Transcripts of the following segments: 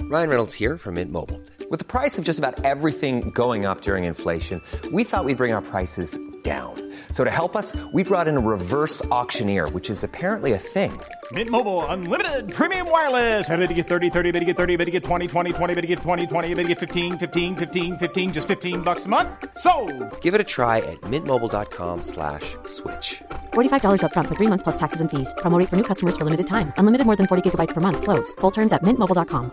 Ryan Reynolds here from Mint Mobile. With the price of just about everything going up during inflation, we thought we'd bring our prices down. So to help us, we brought in a reverse auctioneer, which is apparently a thing. Mint Mobile Unlimited Premium Wireless. How to get 30, 30, how to get 30, how to get 20, 20, 20, how to get 20, 20, how to get 15, 15, 15, 15, just $15 a month? Sold! Give it a try at mintmobile.com/switch. $45 up front for 3 months plus taxes and fees. Promo rate for new customers for limited time. Unlimited more than 40 gigabytes per month. Slows full terms at mintmobile.com.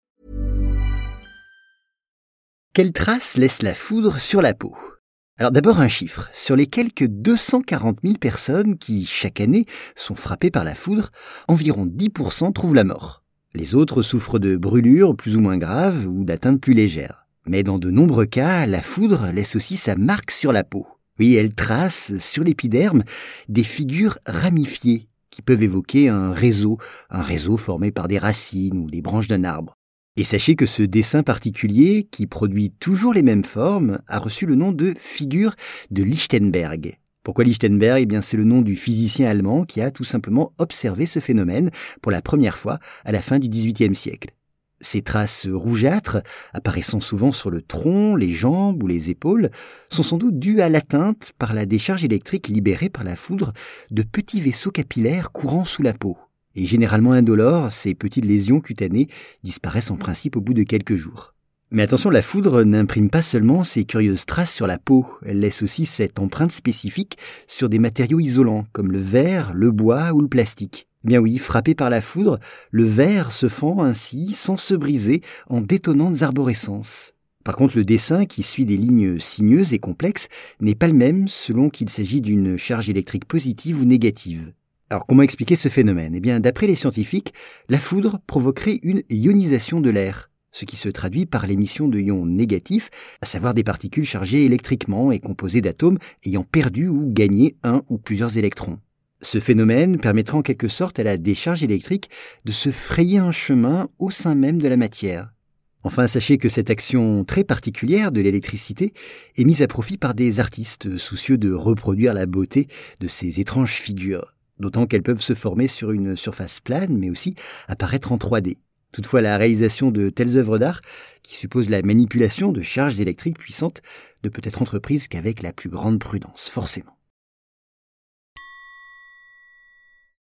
Quelle trace laisse la foudre sur la peau ? Alors d'abord un chiffre. Sur les quelques 240 000 personnes qui, chaque année, sont frappées par la foudre, environ 10% trouvent la mort. Les autres souffrent de brûlures plus ou moins graves ou d'atteintes plus légères. Mais dans de nombreux cas, la foudre laisse aussi sa marque sur la peau. Oui, elle trace sur l'épiderme des figures ramifiées qui peuvent évoquer un réseau formé par des racines ou des branches d'un arbre. Et sachez que ce dessin particulier, qui produit toujours les mêmes formes, a reçu le nom de figure de Lichtenberg. Pourquoi Lichtenberg ? Eh bien, c'est le nom du physicien allemand qui a tout simplement observé ce phénomène pour la première fois à la fin du XVIIIe siècle. Ces traces rougeâtres, apparaissant souvent sur le tronc, les jambes ou les épaules, sont sans doute dues à l'atteinte par la décharge électrique libérée par la foudre de petits vaisseaux capillaires courant sous la peau. Et généralement indolores, ces petites lésions cutanées disparaissent en principe au bout de quelques jours. Mais attention, la foudre n'imprime pas seulement ces curieuses traces sur la peau, elle laisse aussi cette empreinte spécifique sur des matériaux isolants, comme le verre, le bois ou le plastique. Bien oui, frappé par la foudre, le verre se fend ainsi, sans se briser, en d'étonnantes arborescences. Par contre, le dessin, qui suit des lignes sinueuses et complexes, n'est pas le même selon qu'il s'agit d'une charge électrique positive ou négative. Alors, comment expliquer ce phénomène ? Eh bien, d'après les scientifiques, la foudre provoquerait une ionisation de l'air, ce qui se traduit par l'émission de ions négatifs, à savoir des particules chargées électriquement et composées d'atomes ayant perdu ou gagné un ou plusieurs électrons. Ce phénomène permettra en quelque sorte à la décharge électrique de se frayer un chemin au sein même de la matière. Enfin, sachez que cette action très particulière de l'électricité est mise à profit par des artistes soucieux de reproduire la beauté de ces étranges figures. D'autant qu'elles peuvent se former sur une surface plane, mais aussi apparaître en 3D. Toutefois, la réalisation de telles œuvres d'art, qui supposent la manipulation de charges électriques puissantes, ne peut être entreprise qu'avec la plus grande prudence, forcément.